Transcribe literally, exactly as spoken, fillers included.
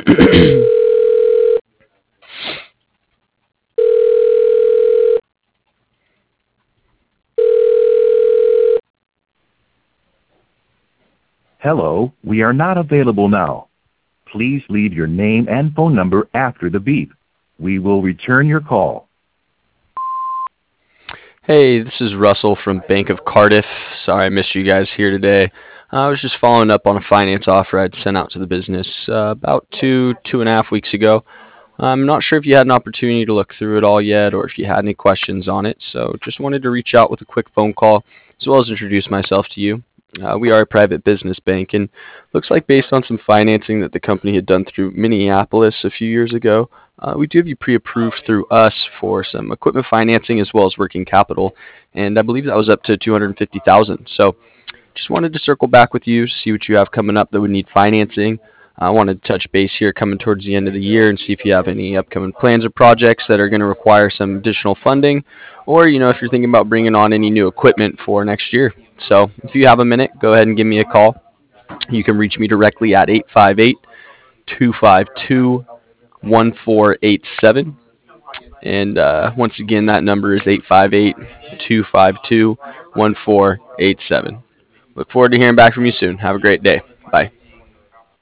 Hello, we are not available now. Please leave your name and phone number after the beep. We will return your call. Hey, this is Russell from Bank of Cardiff. Sorry I missed you guys here today. I was just following up on a finance offer I'd sent out to the business uh, about two, two and a half weeks ago. I'm not sure if you had an opportunity to look through it all yet or if you had any questions on it, so just wanted to reach out with a quick phone call as well as introduce myself to you. Uh, we are a private business bank, and looks like based on some financing that the company had done through Minneapolis a few years ago, uh, we do have you pre-approved through us for some equipment financing as well as working capital, and I believe that was up to two hundred fifty thousand dollars. So just wanted to circle back with you, see what you have coming up that would need financing. I wanted to touch base here coming towards the end of the year and see if you have any upcoming plans or projects that are going to require some additional funding, or you know if you're thinking about bringing on any new equipment for next year. So if you have a minute, go ahead and give me a call. You can reach me directly at eight five eight, two five two, one four eight seven. And uh, once again, that number is eight five eight, two five two, one four eight seven. Look forward to hearing back from you soon. Have a great day. Bye.